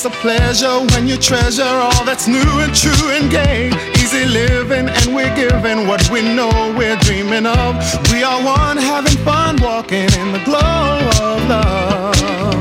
It's a pleasure when you treasure all that's new and true and gay. Easy living and we're giving what we know we're dreaming of. We are one having fun walking in the glow of love.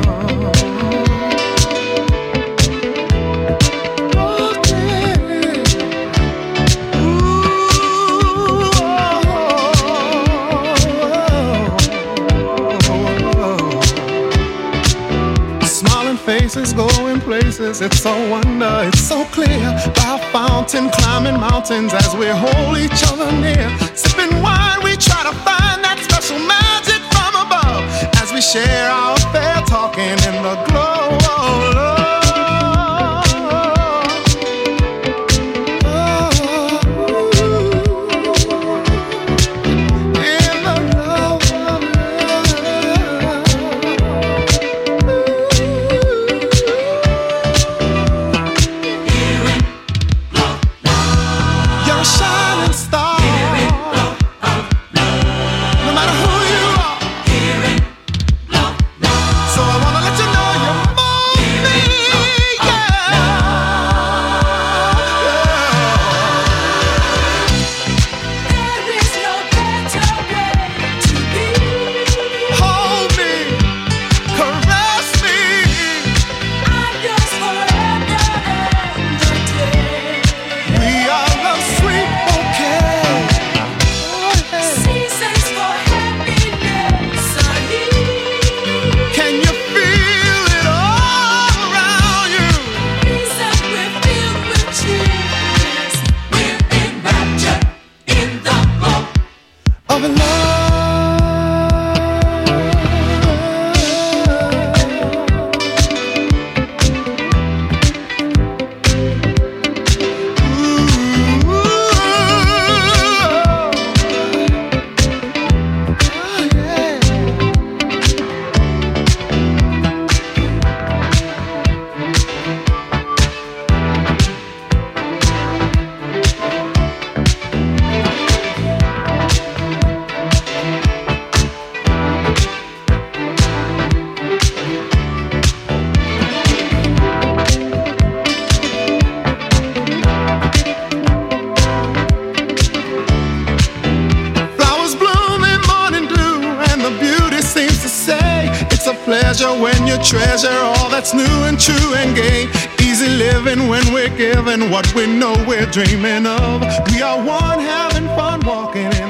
Faces going places, it's a wonder, it's so clear. By a fountain, climbing mountains as we hold each other near. Sipping wine, we try to find that special magic from above as we share our affair, talking in the glow of love. When you treasure all that's new and true and gay. Easy living when we're giving what we know we're dreaming of. We are one having fun walking in